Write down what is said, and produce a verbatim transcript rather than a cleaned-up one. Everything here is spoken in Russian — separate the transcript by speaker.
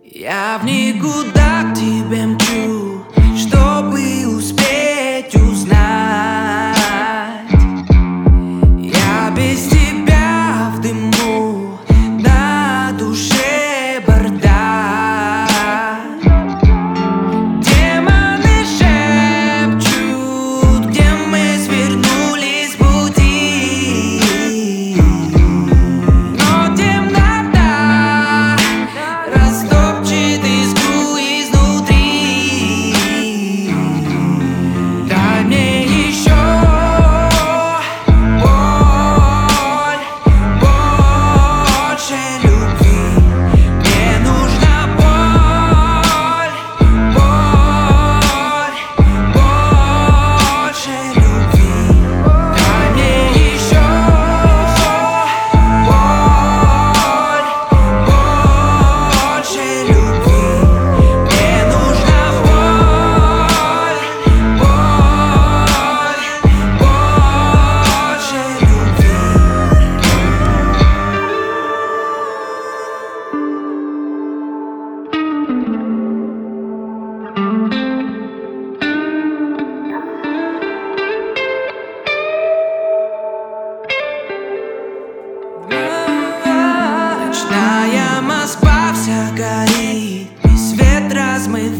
Speaker 1: Я в никуда к тебе мчу, чтобы успеть узнать. Я без тебя в дыму, на душе бардак. Демоны шепчут, где мы свернули с пути, но темнота растопчет искру изнутри. Дай мне еще боль, больше любви. Мне нужна боль, боль, больше любви. Дай мне еще боль, больше любви. Мне нужна боль, боль, больше любви. Ночная Москва вся горит, и свет размывает